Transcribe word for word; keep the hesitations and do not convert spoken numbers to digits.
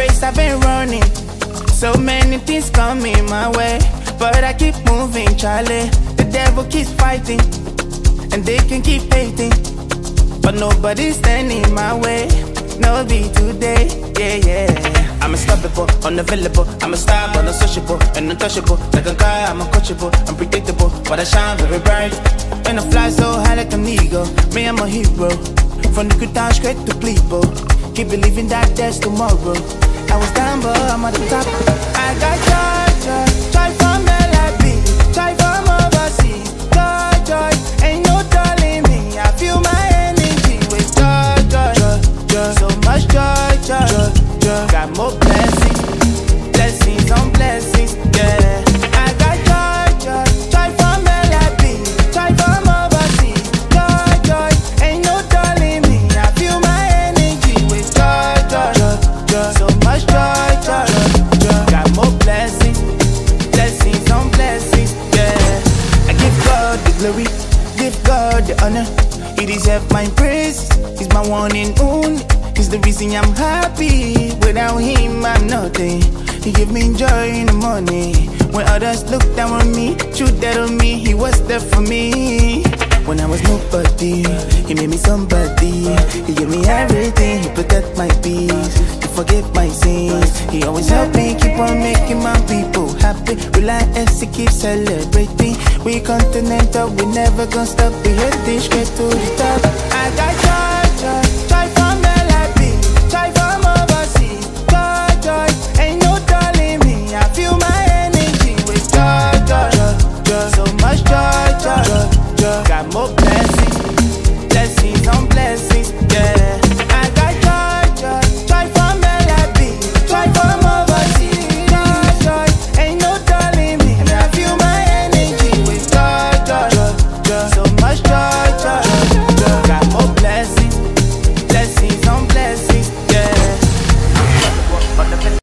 race I've been running. So many things coming my way, but I keep moving, Charlie. The devil keeps fighting, and they can keep hating, but nobody's standing my way. No be today, yeah, yeah. I'm unstoppable, unavailable. I'm a star, but unsociable and untouchable. Like a guy, I'm uncoachable, unpredictable, but I shine very bright. And I fly so high like an eagle. Me, I'm a hero. From the good down straight to Plebo. Keep believing that there's tomorrow. I was down, but I'm at the top. I got joy, joy, joy from L I B, joy from overseas. Joy, joy, ain't no telling me. I feel my energy with joy, joy, joy, joy. So much joy, joy, joy, joy. Got more blessings, blessings on blessings, yeah. I got joy, joy, joy from L I B, joy from overseas. Joy, joy, ain't no telling me. I feel my energy with joy, joy, joy, joy. So much joy, joy, joy. Got more blessings, blessings on blessings, yeah. I give God the glory, give God the honor. He deserves my praise. He's my one and only. He's the reason I'm happy. Without him, I'm nothing. He give me joy in the morning. When others look down on me, shoot that on me, he was there for me. When I was nobody, he made me somebody. He gave me everything, he protect my peace. He forgive my sins. He always help me keep on making my people happy. Reliance, he keep celebrating. We continental, we never gonna stop. We heading straight to the top. I got joy.